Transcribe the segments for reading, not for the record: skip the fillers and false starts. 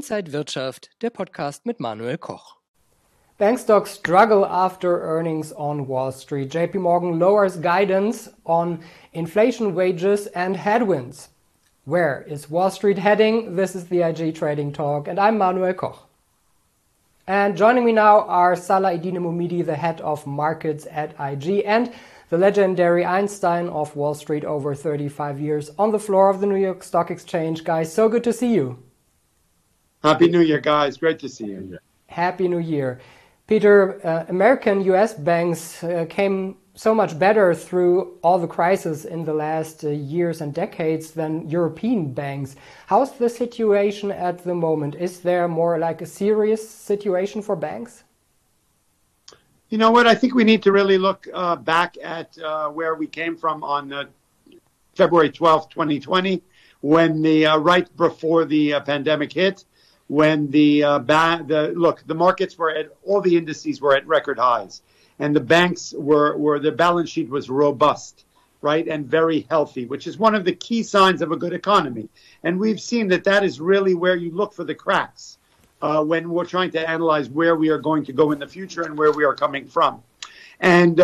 Inside Wirtschaft, der Podcast mit Manuel Koch. Bank stocks struggle after earnings on Wall Street. JP Morgan lowers guidance on inflation, wages and headwinds. Where is Wall Street heading? This is the IG Trading Talk and I'm Manuel Koch. And joining me now are Salah-Eddine Bouhmidi, the head of markets at IG, and the legendary Einstein of Wall Street, over 35 years on the floor of the New York Stock Exchange. Guys, so good to see you. Happy New Year, guys. Great to see you. Happy New Year. Peter, American US banks came so much better through all the crises in the last years and decades than European banks. How's the situation at the moment? Is there more like a serious situation for banks? You know what? I think we need to really look back at where we came from on February 12th, 2020, when right before the pandemic hit, when the markets were at, all the indices were at record highs, and the banks were their balance sheet was robust, right, and very healthy, which is one of the key signs of a good economy. And we've seen that is really where you look for the cracks when we're trying to analyze where we are going to go in the future and where we are coming from. And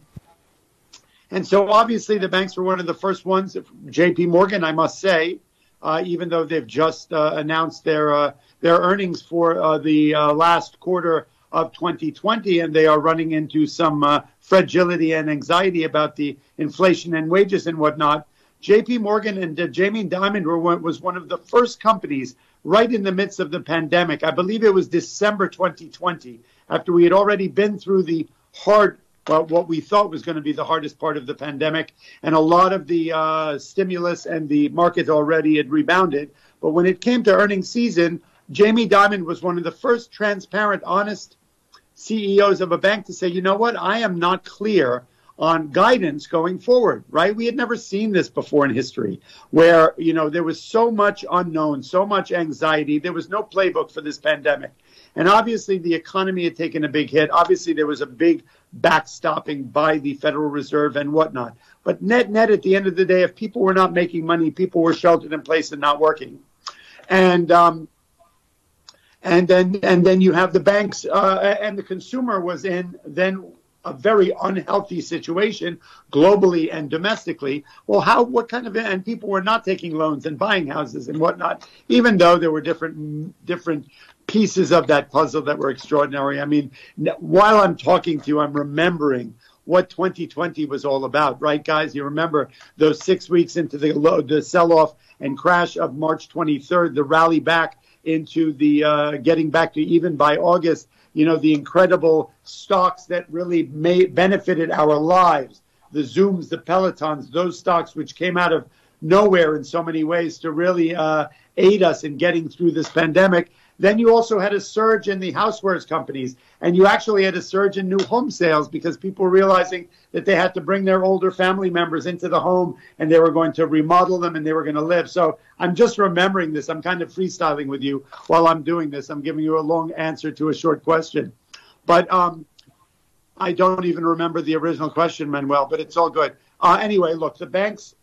so obviously the banks were one of the first ones. JP Morgan, I must say, even though they've just announced their earnings for the last quarter of 2020, and they are running into some fragility and anxiety about the inflation and wages and whatnot. JP Morgan and Jamie Dimon was one of the first companies right in the midst of the pandemic. I believe it was December 2020, after we had already been through the what we thought was going to be the hardest part of the pandemic, and a lot of the stimulus and the market already had rebounded. But when it came to earnings season, Jamie Dimon was one of the first transparent, honest CEOs of a bank to say, you know what, I am not clear on guidance going forward, right? We had never seen this before in history, where, there was so much unknown, so much anxiety. There was no playbook for this pandemic. And obviously the economy had taken a big hit. Obviously there was a big backstopping by the Federal Reserve and whatnot. But net, at the end of the day, if people were not making money, people were sheltered in place and not working. And then you have the banks and the consumer was in then a very unhealthy situation globally and domestically. Well, what kind of, and people were not taking loans and buying houses and whatnot, even though there were different pieces of that puzzle that were extraordinary. I mean, while I'm talking to you, I'm remembering what 2020 was all about, right, guys? You remember those 6 weeks into the sell-off and crash of March 23rd, the rally back into the getting back to even by August, the incredible stocks that really benefited our lives, the Zooms, the Pelotons, those stocks which came out of nowhere in so many ways to really aid us in getting through this pandemic. Then you also had a surge in the housewares companies, and you actually had a surge in new home sales because people were realizing that they had to bring their older family members into the home and they were going to remodel them and they were going to live. So I'm just remembering this. I'm kind of freestyling with you while I'm doing this. I'm giving you a long answer to a short question. But I don't even remember the original question, Manuel, but it's all good. Anyway, look, the banks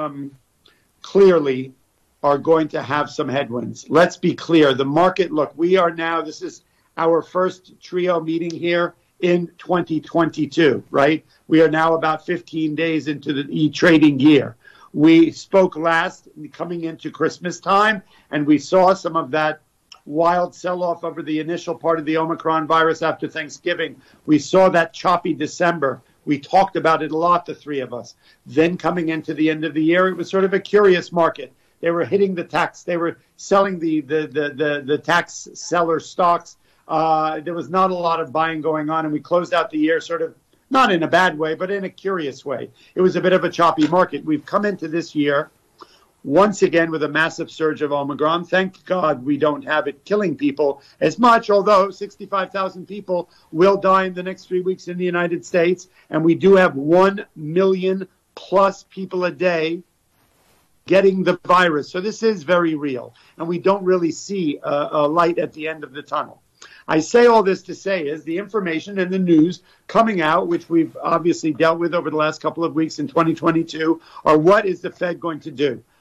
clearly are going to have some headwinds. Let's be clear. The market, look, this is our first trio meeting here in 2022, right? We are now about 15 days into the trading year. We spoke last coming into Christmas time, and we saw some of that wild sell-off over the initial part of the Omicron virus after Thanksgiving. We saw that choppy December. We talked about it a lot, the three of us. Then coming into the end of the year, it was sort of a curious market. They were hitting the tax. They were selling the tax seller stocks. There was not a lot of buying going on, and we closed out the year sort of not in a bad way, but in a curious way. It was a bit of a choppy market. We've come into this year once again with a massive surge of Omicron. Thank God we don't have it killing people as much, although 65,000 people will die in the next 3 weeks in the United States, and we do have 1 million plus people a day getting the virus. So this is very real, and we don't really see a light at the end of the tunnel. I say all this to say is the information and the news coming out, which we've obviously dealt with over the last couple of weeks in 2022, are what is the Fed going to do?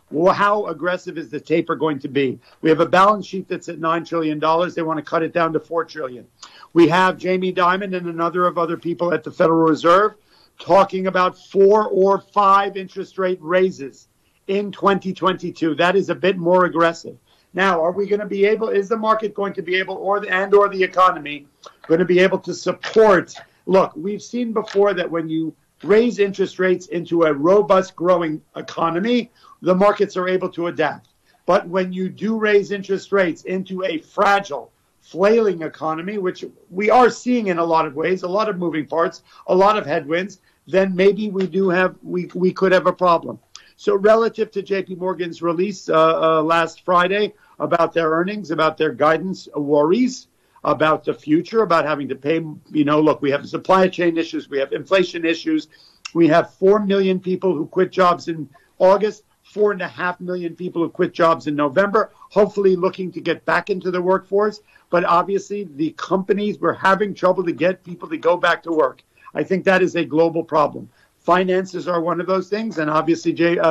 Well, how aggressive is the taper going to be? We have a balance sheet that's at $9 trillion. They want to cut it down to $4 trillion. We have Jamie Dimon and another of other people at the Federal Reserve talking about 4 or 5 interest rate raises in 2022. That is a bit more aggressive. Now, are we going to be able, is the market going to be able, or the economy going to be able to support? Look, we've seen before that when you raise interest rates into a robust growing economy, the markets are able to adapt. But when you do raise interest rates into a fragile, flailing economy, which we are seeing in a lot of ways, a lot of moving parts, a lot of headwinds, then maybe we could have a problem. So relative to JP Morgan's release last Friday about their earnings, about their guidance worries, about the future, about having to pay, look, we have supply chain issues, we have inflation issues, we have 4 million people who quit jobs in August, 4.5 million people who quit jobs in November, hopefully looking to get back into the workforce. But obviously the companies were having trouble to get people to go back to work. I think that is a global problem. Finances are one of those things. And obviously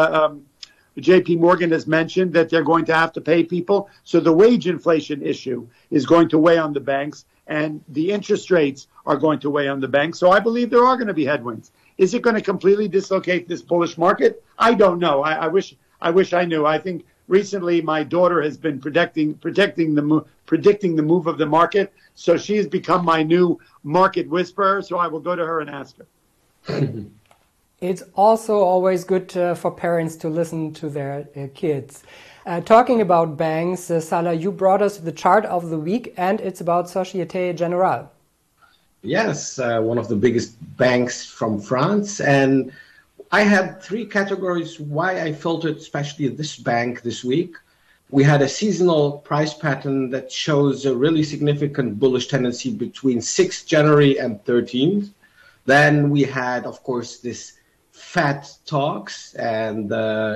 JP Morgan has mentioned that they're going to have to pay people. So the wage inflation issue is going to weigh on the banks, and the interest rates are going to weigh on the banks. So I believe there are going to be headwinds. Is it going to completely dislocate this bullish market? I don't know. I wish I knew. I think recently my daughter has been predicting the move of the market. So she has become my new market whisperer. So I will go to her and ask her. It's also always good for parents to listen to their kids. Talking about banks, Salah, you brought us the chart of the week, and it's about Société Générale. Yes, one of the biggest banks from France. And I had 3 categories why I filtered especially this bank this week. We had a seasonal price pattern that shows a really significant bullish tendency between 6th January and 13th. Then we had, of course, this Fed talks and,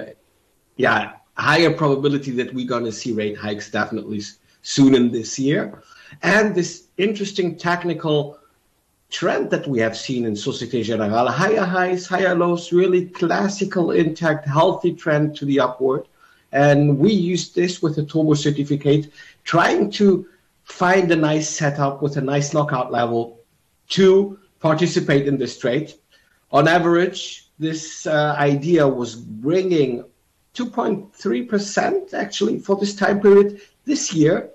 higher probability that we're going to see rate hikes definitely soon in this year. And this interesting technical trend that we have seen in Société Générale, higher highs, higher lows, really classical, intact, healthy trend to the upward. And we used this with a turbo certificate, trying to find a nice setup with a nice knockout level to participate in this trade. On average, this idea was bringing 2.3% actually for this time period. This year,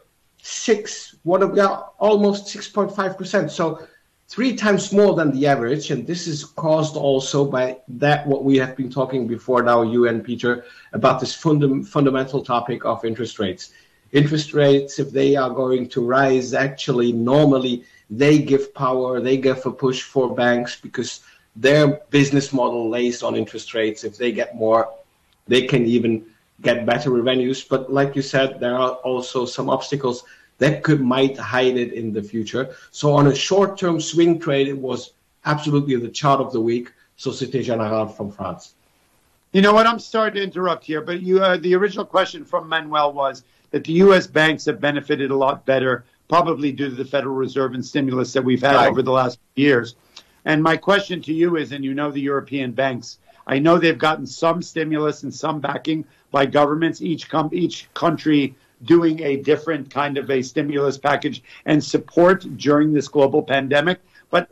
almost 6.5%. So 3 times more than the average, and this is caused also by that what we have been talking before now, you and Peter, about this fundamental topic of interest rates. Interest rates, if they are going to rise, actually normally they give power, they give a push for banks because their business model lays on interest rates. If they get more, they can even get better revenues. But like you said, there are also some obstacles that might hide it in the future. So on a short-term swing trade, it was absolutely the chart of the week, Société Générale from France. You know what? I'm sorry to interrupt here, but the original question from Manuel was that the U.S. banks have benefited a lot better, probably due to the Federal Reserve and stimulus that we've had over the last years. And my question to you is, and you know the European banks, I know they've gotten some stimulus and some backing by governments, each country doing a different kind of a stimulus package and support during this global pandemic. But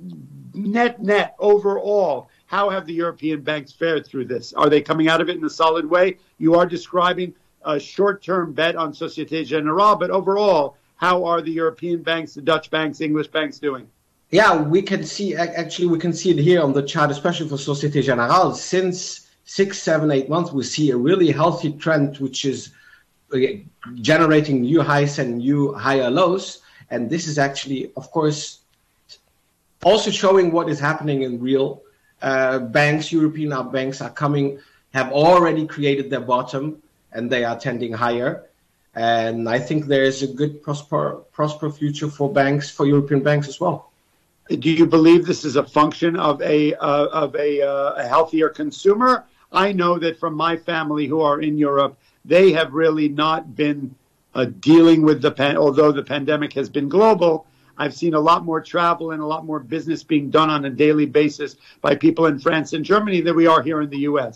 net, overall, how have the European banks fared through this? Are they coming out of it in a solid way? You are describing a short-term bet on Société Générale, but overall, how are the European banks, the Dutch banks, English banks doing? Yeah, we can see it here on the chart, especially for Société Générale. Since 6, 7, 8 months, we see a really healthy trend, which is generating new highs and new higher lows. And this is actually, of course, also showing what is happening in real banks. European banks have already created their bottom, and they are tending higher. And I think there is a good prosper future for banks, for European banks as well. Do you believe this is a function of a healthier consumer? I know that from my family who are in Europe, they have really not been dealing with although the pandemic has been global. I've seen a lot more travel and a lot more business being done on a daily basis by people in France and Germany than we are here in the U.S.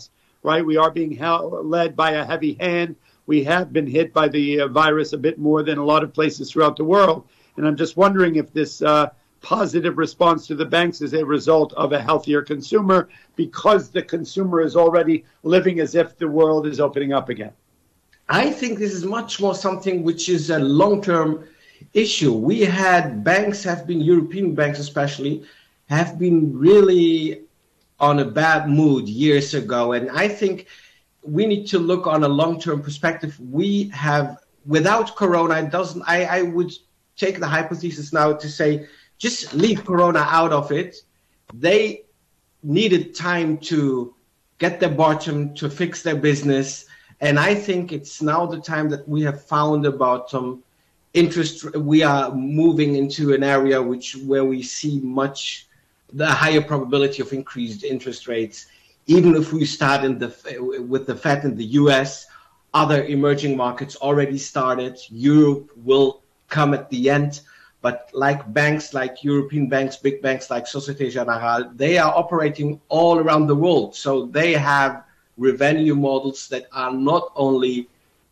right? We are being led by a heavy hand. We have been hit by the virus a bit more than a lot of places throughout the world. And I'm just wondering if this positive response to the banks is a result of a healthier consumer, because the consumer is already living as if the world is opening up again. I think this is much more something which is a long-term issue. We had banks European banks especially, have been really on a bad mood years ago. And I think we need to look on a long-term perspective. We have, without Corona, I would take the hypothesis now to say, just leave Corona out of it. They needed time to get their bottom, to fix their business. And I think it's now the time that we have found about some interest. We are moving into an area where we see the higher probability of increased interest rates. Even if we start with the Fed in the US, other emerging markets already started. Europe will come at the end. But like banks, like European banks, big banks like Société Générale, they are operating all around the world. So they have revenue models that are not only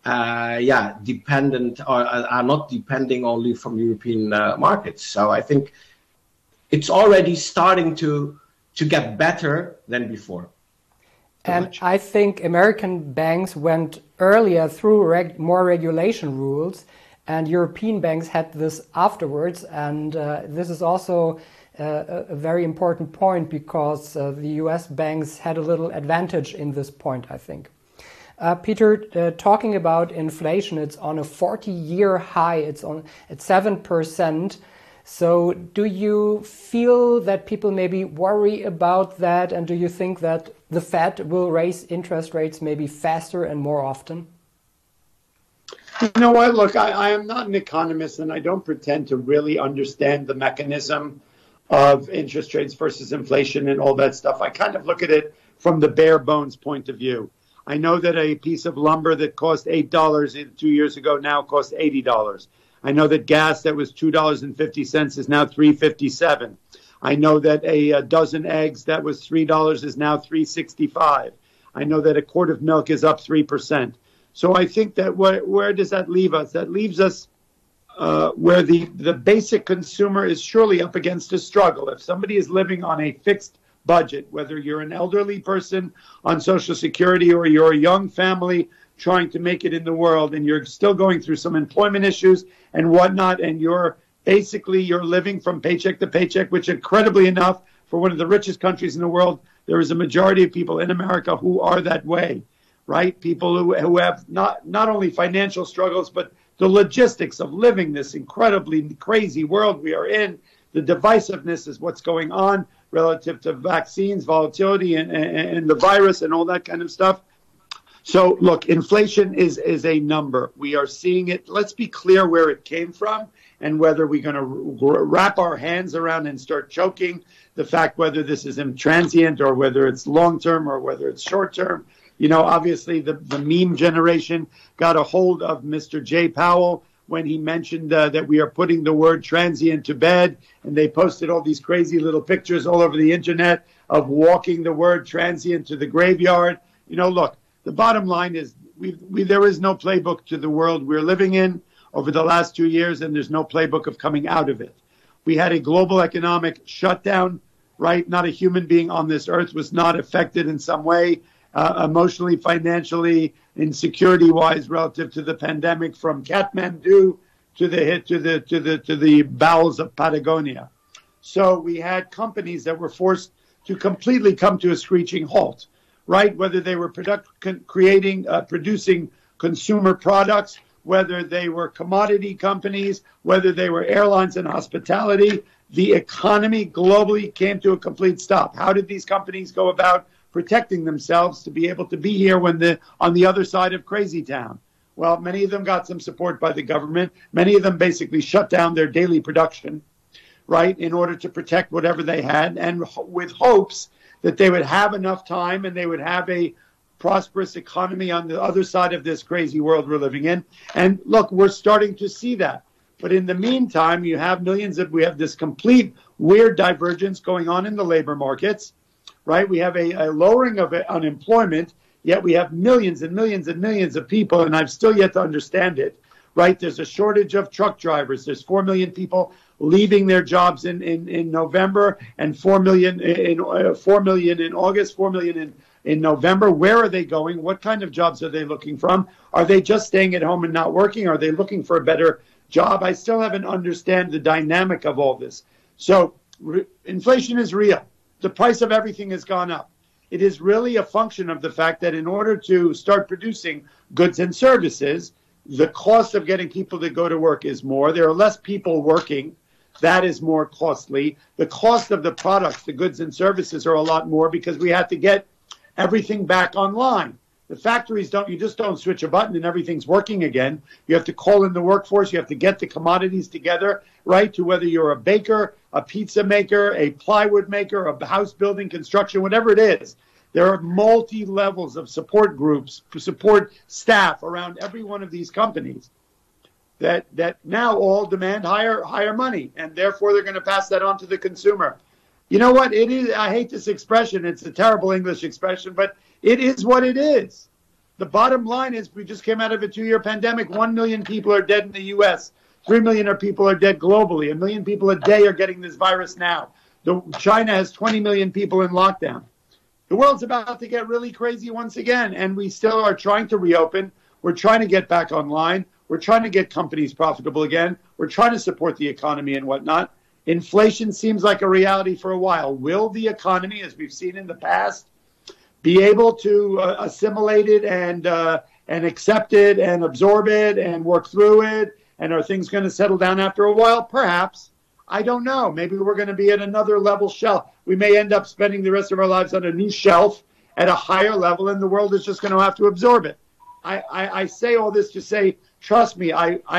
dependent or are not depending only from European markets. So I think it's already starting to get better than before. And I think American banks went earlier through more regulation rules, and European banks had this afterwards. And this is also a very important point, because the US banks had a little advantage in this point, I think. Peter, talking about inflation, it's on a 40-year high. It's at 7%. So do you feel that people maybe worry about that? And do you think that the Fed will raise interest rates maybe faster and more often? You know what? Look, I am not an economist, and I don't pretend to really understand the mechanism of interest rates versus inflation and all that stuff. I kind of look at it from the bare bones point of view. I know that a piece of lumber that cost $8 2 years ago now costs $80. I know that gas that was $2.50 is now $3.57. I know that a dozen eggs that was $3 is now $3.65. I know that a quart of milk is up 3%. So I think that where does that leave us? That leaves us where the basic consumer is surely up against a struggle. If somebody is living on a fixed budget, whether you're an elderly person on Social Security or you're a young family trying to make it in the world, and you're still going through some employment issues and whatnot, and you're living from paycheck to paycheck, which incredibly enough, for one of the richest countries in the world, there is a majority of people in America who are that way, right? People who have not only financial struggles, but the logistics of living this incredibly crazy world we are in. The divisiveness is what's going on relative to vaccines, volatility, and the virus and all that kind of stuff. So, look, inflation is a number. We are seeing it. Let's be clear where it came from and whether we're going to wrap our hands around and start choking the fact whether this is transient or whether it's long-term or whether it's short-term. You know, obviously the meme generation got a hold of Mr. Jay Powell when he mentioned that we are putting the word transient to bed, and they posted all these crazy little pictures all over the internet of walking the word transient to the graveyard. You know, look, the bottom line is there is no playbook to the world we're living in over the last 2 years, and there's no playbook of coming out of it. We had a global economic shutdown, right? Not a human being on this earth was not affected in some way, emotionally, financially, and security-wise, relative to the pandemic, from Kathmandu to the bowels of Patagonia. So we had companies that were forced to completely come to a screeching halt, right? Whether they were producing consumer products, whether they were commodity companies, whether they were airlines and hospitality, the economy globally came to a complete stop. How did these companies go about protecting themselves to be able to be here when on the other side of crazy town? Well, many of them got some support by the government. Many of them basically shut down their daily production, right, in order to protect whatever they had, and with hopes that they would have enough time and they would have a prosperous economy on the other side of this crazy world we're living in. And look, we're starting to see that. But in the meantime, we have this complete weird divergence going on in the labor markets, right? We have a lowering of unemployment, Yet we have millions and millions and millions of people, and I've still yet to understand it, right? There's a shortage of truck drivers. There's 4 million people leaving their jobs in November, and 4 million in August, 4 million in November. Where are they going? What kind of jobs are they looking from? Are they just staying at home and not working? Are they looking for a better job? I still haven't understand the dynamic of all this. So inflation is real. The price of everything has gone up. It is really a function of the fact that in order to start producing goods and services, the cost of getting people to go to work is more. There are less people working. That is more costly. The cost of the products, the goods and services are a lot more because we had to get everything back online. The factories you just don't switch a button and everything's working again. You have to call in the workforce. You have to get the commodities together, right? To whether you're a baker, a pizza maker, a plywood maker, a house building, construction, whatever it is. There are multi-levels of support groups, support staff around every one of these companies that now all demand higher money, and therefore they're going to pass that on to the consumer. You know what? It is. I hate this expression. It's a terrible English expression, but it is what it is. The bottom line is we just came out of a 2-year pandemic. 1 million people are dead in the U.S. 3 million people are dead globally. 1 million people a day are getting this virus now. China has 20 million people in lockdown. The world's about to get really crazy once again, and we still are trying to reopen. We're trying to get back online. We're trying to get companies profitable again. We're trying to support the economy and whatnot. Inflation seems like a reality for a while. Will the economy, as we've seen in the past, be able to assimilate it and accept it and absorb it and work through it? And are things going to settle down after a while? Perhaps. I don't know. Maybe we're going to be at another level shelf. We may end up spending the rest of our lives on a new shelf at a higher level, and the world is just going to have to absorb it. I say all this to say, trust me,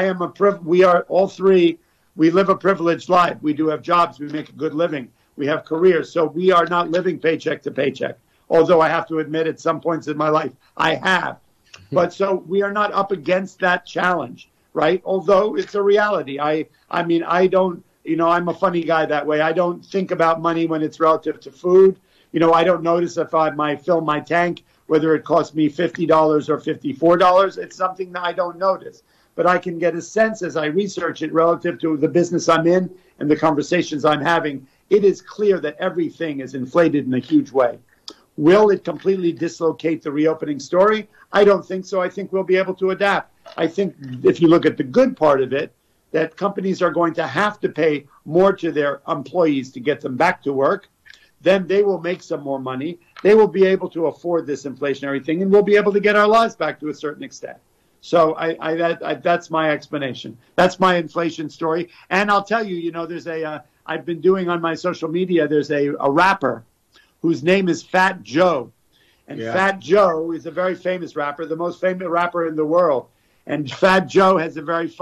we are all three. We live a privileged life. We do have jobs. We make a good living. We have careers. So we are not living paycheck to paycheck. Although I have to admit at some points in my life, I have. But so we are not up against that challenge, right? Although it's a reality. I mean, I don't, I'm a funny guy that way. I don't think about money when it's relative to food. I don't notice if I might fill my tank, whether it costs me $50 or $54. It's something that I don't notice. But I can get a sense as I research it relative to the business I'm in and the conversations I'm having. It is clear that everything is inflated in a huge way. Will it completely dislocate the reopening story? I don't think so. I think we'll be able to adapt. I think if you look at the good part of it, that companies are going to have to pay more to their employees to get them back to work. Then they will make some more money. They will be able to afford this inflationary thing, and we'll be able to get our lives back to a certain extent. So that's my explanation. That's my inflation story. And I'll tell you, there's I've been doing on my social media, there's a rapper whose name is Fat Joe. And Fat Joe is a very famous rapper, the most famous rapper in the world. And Fat Joe has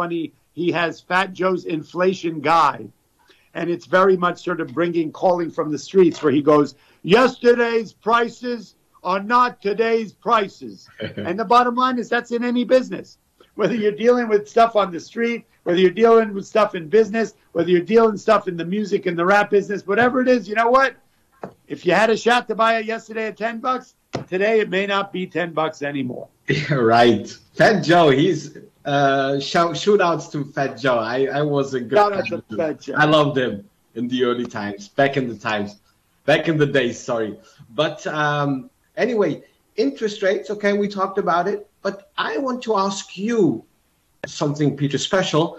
he has Fat Joe's inflation guide. And it's very much sort of calling from the streets where he goes, yesterday's prices are not today's prices. And the bottom line is that's in any business. Whether you're dealing with stuff on the street, whether you're dealing with stuff in business, whether you're dealing stuff in the music and the rap business, whatever it is, you know what? If you had a shot to buy it yesterday at $10, today it may not be $10 anymore. Right. Fat Joe, he's shout outs to Fat Joe. I was a good shout out to Fat Joe. I loved him in the early times, back in the days, sorry. But anyway, interest rates, okay, we talked about it, but I want to ask you something, Peter, special.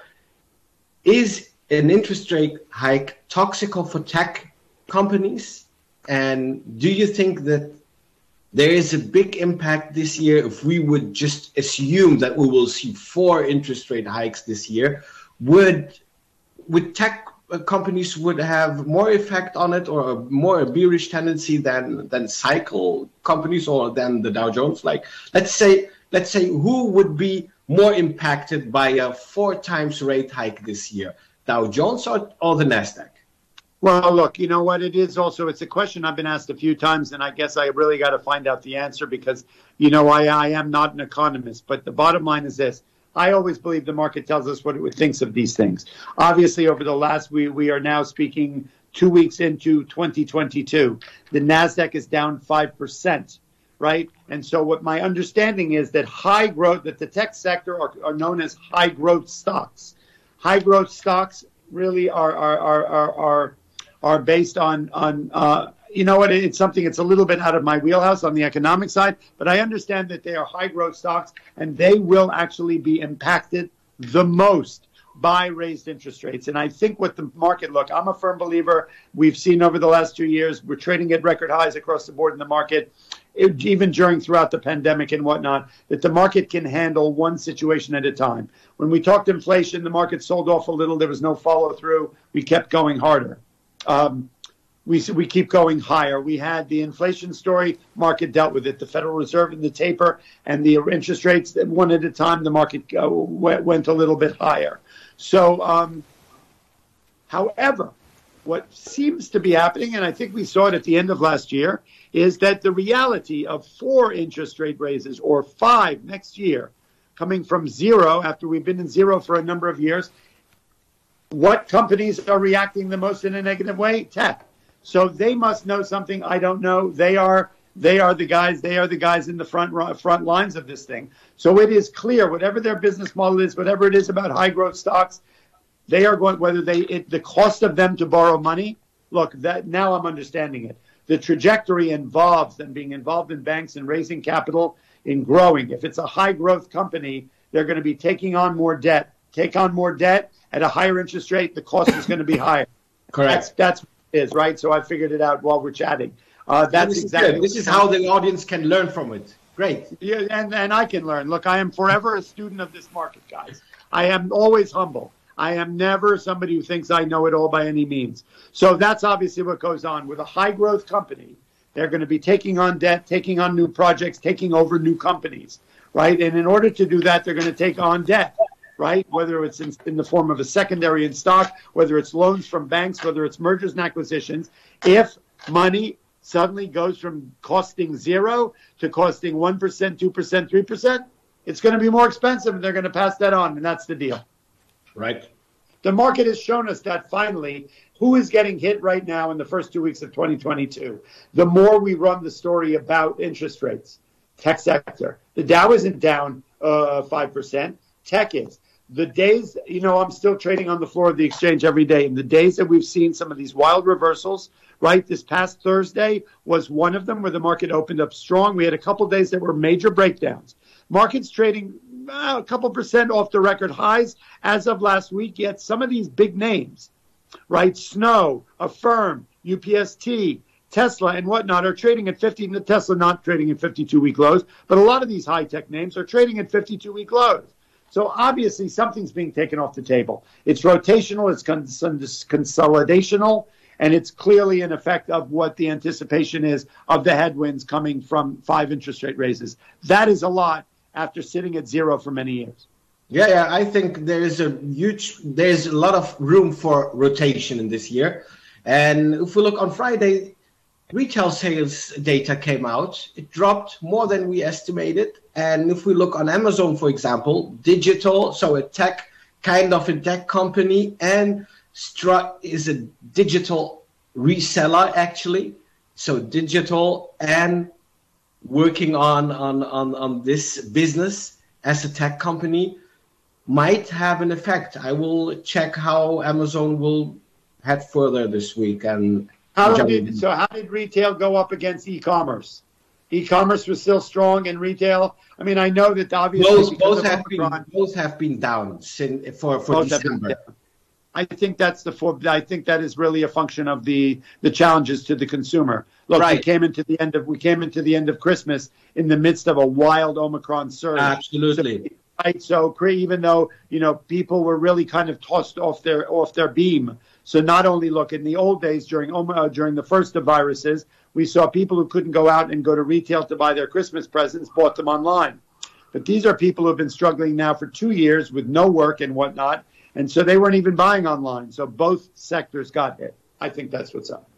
Is an interest rate hike toxic for tech companies? And do you think that there is a big impact this year if we would just assume that we will see 4 interest rate hikes this year? Would tech companies would have more effect on it, or a bearish tendency than cycle companies or than the Dow Jones? Like, let's say who would be more impacted by a 4 times rate hike this year, Dow Jones or the Nasdaq? Well, look, you know what it is also, it's a question I've been asked a few times, and I guess I really got to find out the answer because, I am not an economist. But the bottom line is this. I always believe the market tells us what it thinks of these things. Obviously, over the last, we are now speaking 2 weeks into 2022. The NASDAQ is down 5%, right? And so what my understanding is that high growth, that the tech sector are known as high growth stocks. High growth stocks really are based on you know what, it's something that's a little bit out of my wheelhouse on the economic side, but I understand that they are high growth stocks and they will actually be impacted the most by raised interest rates. And I think what the market, look, I'm a firm believer, we've seen over the last 2 years, we're trading at record highs across the board in the market, even throughout the pandemic and whatnot, that the market can handle one situation at a time. When we talked inflation, the market sold off a little, there was no follow through, we kept going harder. We keep going higher. We had the inflation story, market dealt with it. The Federal Reserve and the taper and the interest rates, one at a time, the market went a little bit higher. So, however, what seems to be happening, and I think we saw it at the end of last year, is that the reality of 4 interest rate raises or 5 next year, coming from 0 after we've been in 0 for a number of years, what companies are reacting the most in a negative way? Tech. So they must know something I don't know. They are the guys in the front lines of this thing. So it is clear, whatever their business model is, whatever it is about high growth stocks, they are going, the cost of them to borrow money. Look, that now I'm understanding it. The trajectory involves them being involved in banks and raising capital in growing. If it's a high growth company, they're going to be taking on more debt. Take on more debt at a higher interest rate, the cost is going to be higher. Correct. That's is right. So I figured it out while we're chatting. That's exactly. This is how the audience can learn from it. Great. Yeah, and I can learn. Look, I am forever a student of this market, guys. I am always humble. I am never somebody who thinks I know it all by any means. So that's obviously what goes on with a high growth company. They're going to be taking on debt, taking on new projects, taking over new companies, right? And in order to do that, they're going to take on debt. Right? Whether it's in the form of a secondary in stock, whether it's loans from banks, whether it's mergers and acquisitions, if money suddenly goes from costing 0 to costing 1%, 2%, 3%, it's going to be more expensive and they're going to pass that on. And that's the deal. Right. The market has shown us that finally, who is getting hit right now in the first 2 weeks of 2022? The more we run the story about interest rates, tech sector, the Dow isn't down 5%. Tech is. The days, I'm still trading on the floor of the exchange every day. And the days that we've seen some of these wild reversals, right? This past Thursday was one of them where the market opened up strong. We had a couple of days that were major breakdowns. Markets trading a couple percent off the record highs as of last week. Yet some of these big names, right? Snow, Affirm, UPST, Tesla and whatnot are trading at 50. Tesla not trading at 52-week lows, but a lot of these high-tech names are trading at 52-week lows. So obviously something's being taken off the table. It's rotational, it's consolidational, and it's clearly an effect of what the anticipation is of the headwinds coming from 5 interest rate raises. That is a lot after sitting at 0 for many years. Yeah, I think there's a lot of room for rotation in this year. And if we look on Friday, retail sales data came out. It dropped more than we estimated. And if we look on Amazon, for example, digital, so a tech company, and is a digital reseller, actually. So digital and working on this business as a tech company might have an effect. I will check how Amazon will head further this week. And how did retail go up against e-commerce? E-commerce was still strong in retail. I mean, I know that obviously both have been down for December. I think that is really a function of the challenges to the consumer. Look, right. we came into the end of Christmas in the midst of a wild Omicron surge. Absolutely. Right. So even though people were really kind of tossed off their beam. So not only look in the old days during the first of viruses, we saw people who couldn't go out and go to retail to buy their Christmas presents bought them online. But these are people who have been struggling now for 2 years with no work and whatnot. And so they weren't even buying online. So both sectors got hit. I think that's what's up.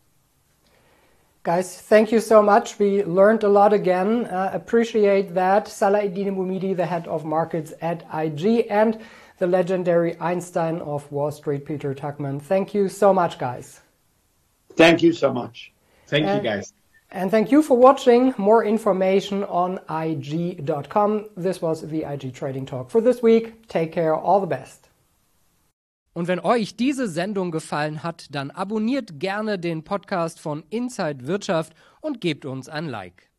Guys, thank you so much. We learned a lot again. Appreciate that. Salah-Eddine Bouhmidi, the head of markets at IG, and the legendary Einstein of Wall Street, Peter Tuchman. Thank you so much, guys. Thank you so much. Thank you, guys. And thank you for watching. More information on IG.com. This was the IG Trading Talk for this week. Take care. All the best. Und wenn euch diese Sendung gefallen hat, dann abonniert gerne den Podcast von Inside Wirtschaft und gebt uns ein Like.